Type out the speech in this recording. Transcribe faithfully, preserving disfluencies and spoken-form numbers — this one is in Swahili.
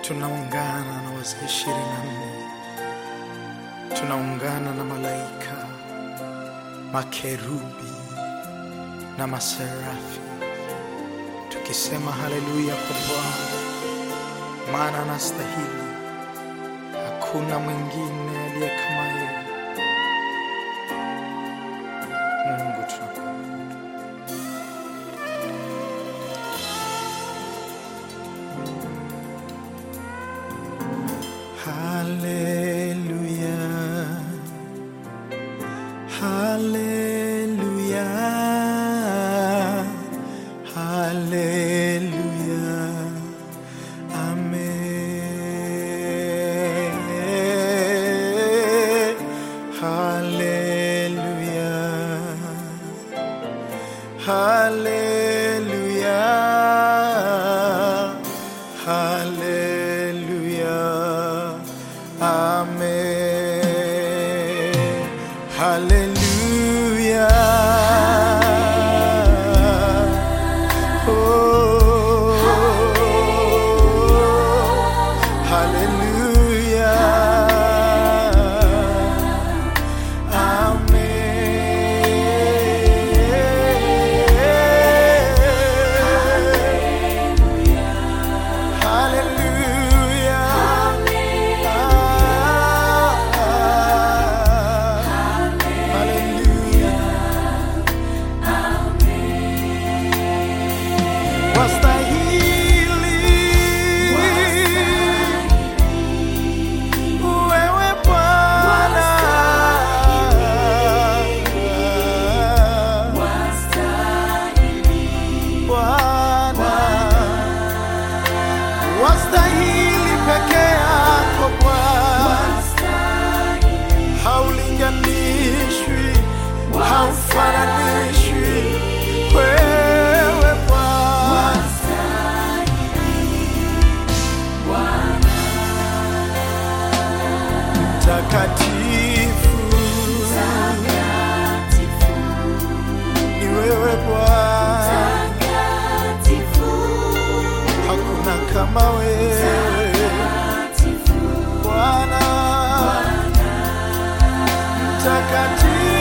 tunaungana na wazee ishirini na nne, tunaungana na malaika, makerubi na maserafi, tukisema haleluya kwa Bwana, maana anastahili. Hakuna mwingine aliye kama yeye. Mungu tunakuabudu. Haleluya, haleluya, haleluya, amen. Haleluya, haleluya, haleluya, amen. Haleluya, oh, haleluya, wastahili peke yako Bwana, haulinganishwi, haufananishwi, wewe Bwana. Mtakatifu ni wewe Bwana, hakuna kama wewe Bwana. Mtakatifu